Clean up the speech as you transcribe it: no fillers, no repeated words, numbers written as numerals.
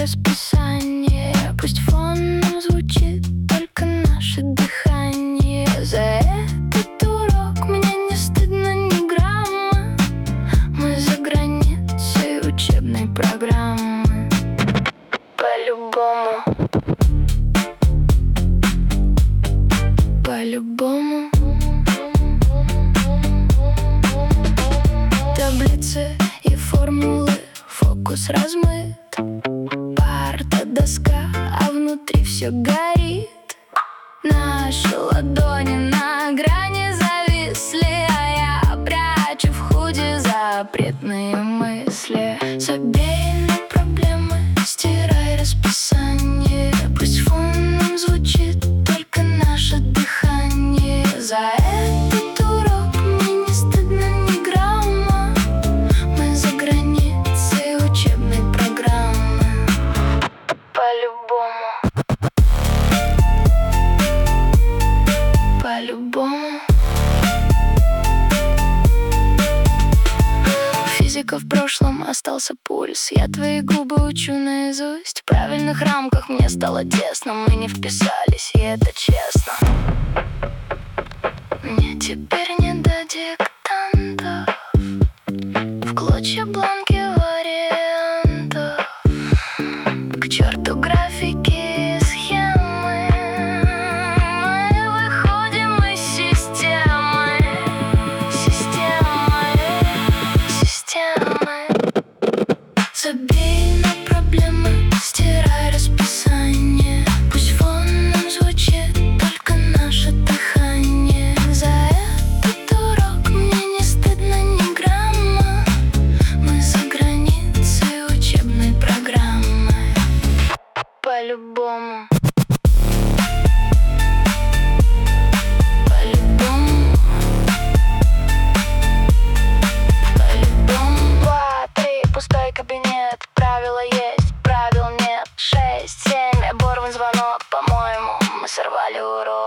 расписание. Пусть фоном звучит только наше дыхание. За этот урок мне не стыдно ни грамма. Мы за границей учебной программы. По-любому. По-любому. Таблицы и формулы, фокус размыт. Парта, доска, а внутри все горит. Наши ладони на грани зависли, а я прячу в худи запретные мысли. Забей на проблемы, стирай расписание. Пусть фоном звучит только наше дыхание. За этот урок мне не стыдно ни грамма. Мы за границей учебной программы. По-любому. По-любому. Физика в прошлом, остался пульс. Я твои губы учу наизусть. В правильных рамках мне стало тесно. Мы не вписались, и это честно. Мне теперь не до диктантов, в клочья бланки вариантов. К черту графики и схемы. Мы выходим из системы. Забей на проблемы, стирай расписание. Пусть фоном звучит только наше дыхание. За этот урок мне не стыдно ни грамма. Мы за границей учебной программы. По-любому. По-любому. По-любому. 2, 3, пустой кабинет. Правила есть, правил нет. 6, 7, оборван звонок. По-моему, мы сорвали урок.